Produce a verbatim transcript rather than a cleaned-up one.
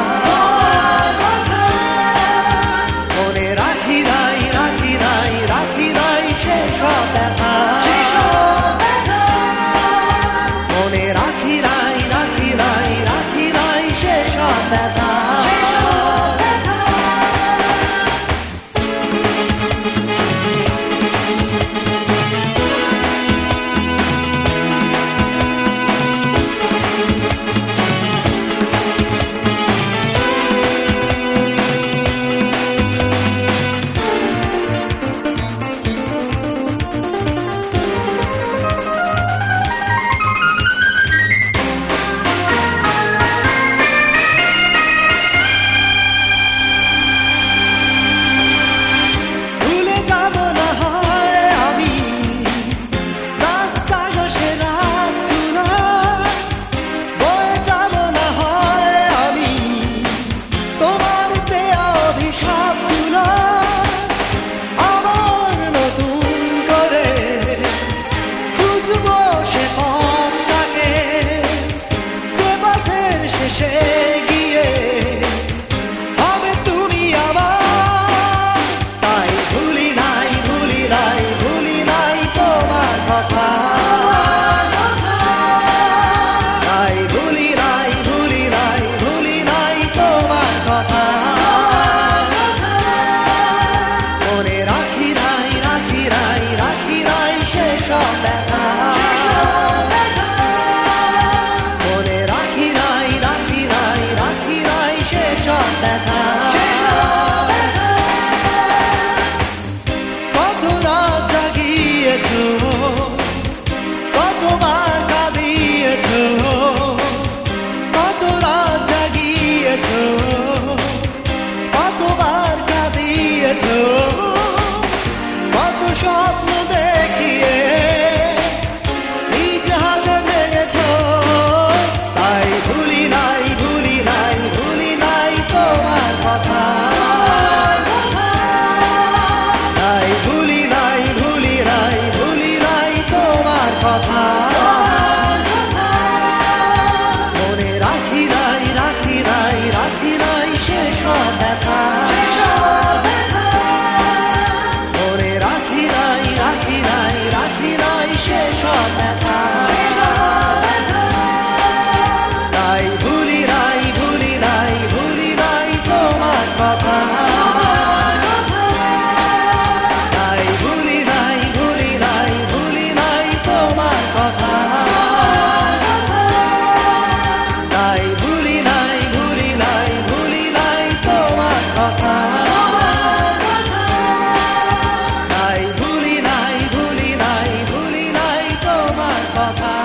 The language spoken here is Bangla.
মনে রাখি নাই রাখি নাই রাখি নাই সেসব ব্যথা, মনে রাখি নাই রাখি নাই রাখি নাই সেসব ব্যথা। কত স্বপ্ন দেখিয়ে নিজ হাতে ভেঙেছ, তাই ভুলি নাই ভুলি নাই ভুলি নাই তোমার কথা, তাই ভুলি নাই ভুলি নাই ভুলি নাই তোমার কথা। মনে রাখি নাই রাখি নাই রাখি নাই সেসব ব্যথা, তাই ভুলি নাই ভুলি নাই ভুলি নাই তোমার কথা, তাই ভুলি নাই ভুলি নাই ভুলি নাই তোমার কথা, তাই ভুলি নাই ভুলি নাই ভুলি নাই তোমার কথা, তাই ভুলি নাই ভুলি নাই ভুলি নাই তোমার কথা।